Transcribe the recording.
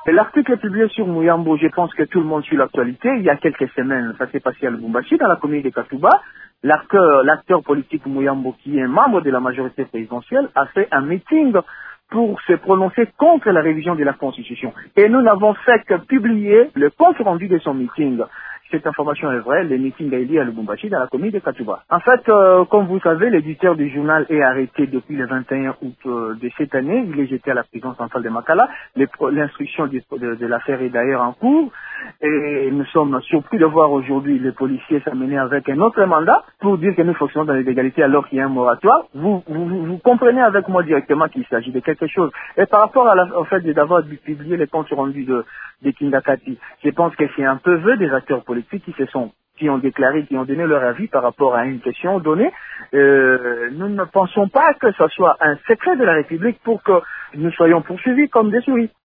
L'article est publié sur Mouyambo, je pense que tout le monde suit l'actualité. Il y a quelques semaines, ça s'est passé à Lubumbashi, dans la commune de Katouba. L'acteur politique Mouyambo, qui est membre de la majorité présidentielle, a fait un meeting pour se prononcer contre la révision de la Constitution. Et nous n'avons fait que publier le compte rendu de son meeting. Cette information est vraie, le meeting a eu lieu à Lubumbashi dans la commune de Katouba. En fait, comme vous savez, l'éditeur du journal est arrêté depuis le 21 août de cette année. Il est jeté à la prison centrale de Makala. L'instruction de l'affaire est d'ailleurs en cours. Et nous sommes surpris de voir aujourd'hui les policiers s'amener avec un autre mandat pour dire que nous fonctionnons dans l'illégalité alors qu'il y a un moratoire. Vous comprenez avec moi directement qu'il s'agit de quelque chose. Et par rapport au fait d'avoir publié les comptes rendus de Kingakati, je pense que c'est un peu vœu des acteurs politiques qui ont déclaré, qui ont donné leur avis par rapport à une question donnée. Nous ne pensons pas que ce soit un secret de la République pour que nous soyons poursuivis comme des souris.